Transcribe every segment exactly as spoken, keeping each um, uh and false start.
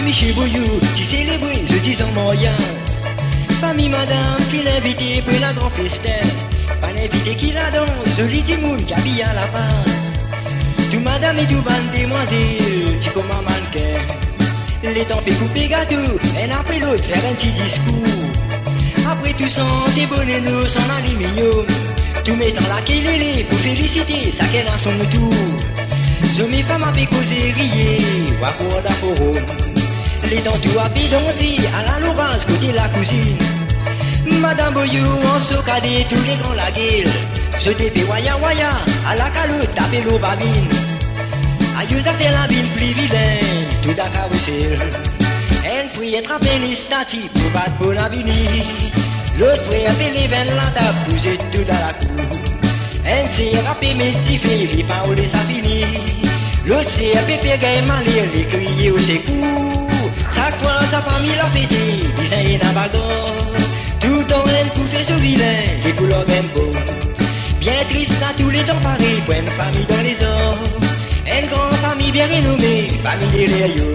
Michel Boyou, qui célèbre ce dix ans mariage. Famille madame, qui l'invite pour la grande festin. Pas l'invité qui la danse, joli du monde qui habille à la base. Tout madame et tout bande demoiselles, tu comme un mannequin. Les temps fait couper gâteau, un après l'autre faire un petit discours. Après tout sans des bonnets nous en aluminium. Tout mettant la kelele pour féliciter sa qu'elle a son tour. Je mes femmes avec causé rier, ou à pour la forum. Les temps tout a bidonné à la Laurence côté la cousine. Madame Boyou en socadé tous les grands la gueule. Je t'ai waya waya à la calotte tapé l'eau babine. Aïeux a fait la ville plus vilaine, tout à carrousel. Elle prie être appelée les statues pour battre pour la vini. L'autre prie appeler les veines la table, pousser tout dans la cour. Elle s'est rappelé mes petits filles, les paroles ça fini. L'autre s'est appelé gay malire, les crier au secours. Chaque fois sa famille l'a fêté, disait dans bagarre. Tout le temps elle pouvait ce vilain, les couleurs même beau. Bien triste à tous les temps pareil, pour une famille dans les ors. Une grande famille bien renommée, famille des Léo.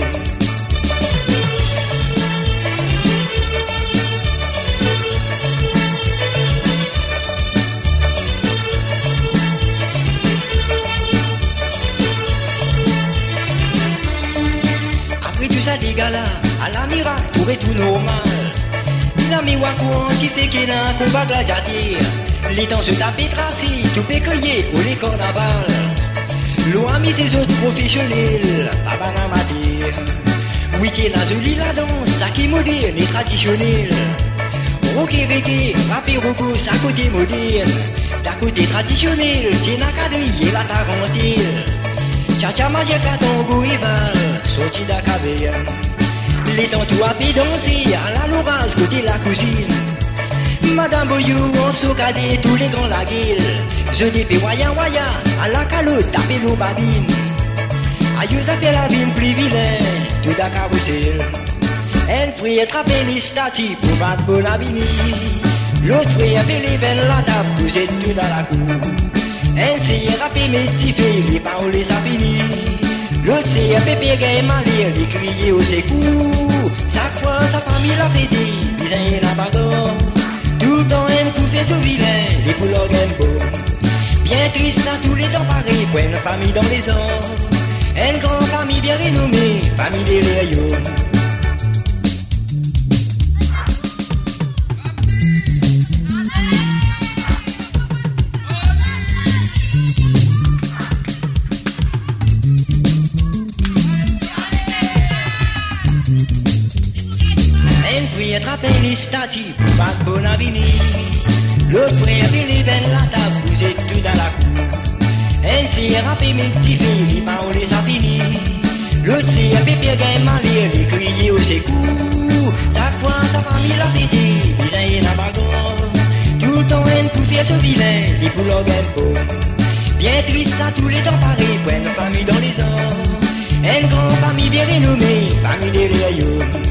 Après tout ça des gars là, à la miracle, tout est tout normal. La miroir courant si fait qu'il a un combat gladiateur. Les temps se tapent tracés, tout pécueillé ou les carnavals. L'eau a mis ses autres professionnels, pas banal mater. Oui, qui est la jolie la danse, ça qui est moderne et traditionnel. Rock et reggae, rap et robo, ça côté moderne. D'un côté traditionnel, tiens la quadrille et la tarentelle. Tcha-tcha, magique, la tango et val, sorti d'un caverne. Les temps tout a pu danser à la Laurence côté la cousine. Madame Boyou en socadé tous les grands la gueule. Je dis fais waya waya à la calotte tapé l'eau babine. Aïeux a fait la ville plus vilain, tout à carrousel. Elle prie être appelée les statues pour battre pour la vini. L'autre prie appeler les veines la table, vous êtes tout dans la cour. Elle s'est rappelé mes petits filles, les paroles ça fini. L'autre s'est appelé gay malire, les crier au secours. Chaque fois sa famille l'a fêté, ils la bagarre. Tout le temps elle pouvait ce vilain, les couleurs gagnent beau. Bien triste à tous les temps pareil, pour une famille dans les ors. Une grande famille bien renommée, famille des Léo. Elle prie être appelée les statues pour battre pour la vini. L'autre frère fait les veines la table, vous êtes tout dans la cour. Elle s'est rappelé mes petits filles, les paroles ça fini. L'autre s'est appelé Pierre Gain malire, les crier au secours. Chaque fois sa famille l'a fêté, ils aillent la bagarre. Tout le temps elle pouvait ce vilain, les couleurs gagnent beau. Bien triste à tous les temps pareil, pour une famille dans les ors. Une grande famille bien renommée, famille des Léo.